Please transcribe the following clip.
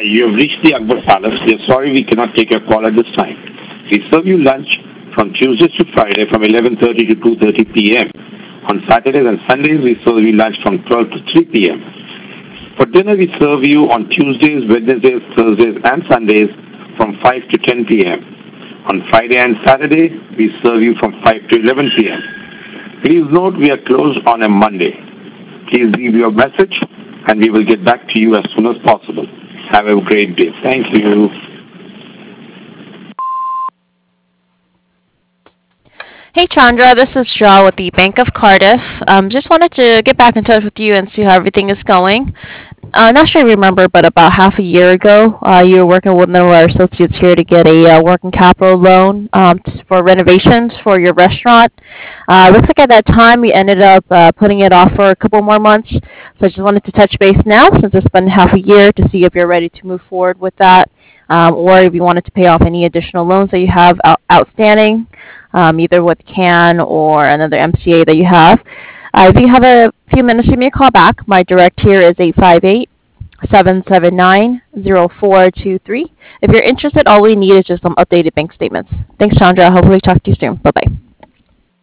you have reached the Akbar Palace. We are sorry we cannot take your call at this time. We serve you lunch from Tuesdays to Friday from 11:30 to 2:30 p.m. On Saturdays and Sundays, we serve you lunch from 12 to 3 p.m. For dinner, we serve you on Tuesdays, Wednesdays, Thursdays, and Sundays from 5 to 10 p.m. On Friday and Saturday, we serve you from 5 to 11 p.m. Please note we are closed on a Monday. Please leave your message and we will get back to you as soon as possible. Have a great day. Thank you. Hey Chandra, this is Shaw with the Bank of Cardiff. Just wanted to get back in touch with you and see how everything is going. Not sure you remember, but about half a year ago, you were working with one of our associates here to get a working capital loan for renovations for your restaurant. Looks like at that time we ended up putting it off for a couple more months. So I just wanted to touch base now, since it's been half a year, to see if you're ready to move forward with that, or if you wanted to pay off any additional loans that you have outstanding, either with CAN or another MCA that you have. If you have a few minutes, give me a call back. My direct here is 858-779-0423. If you're interested, all we need is just some updated bank statements. Thanks, Chandra. Hopefully talk to you soon. Bye-bye.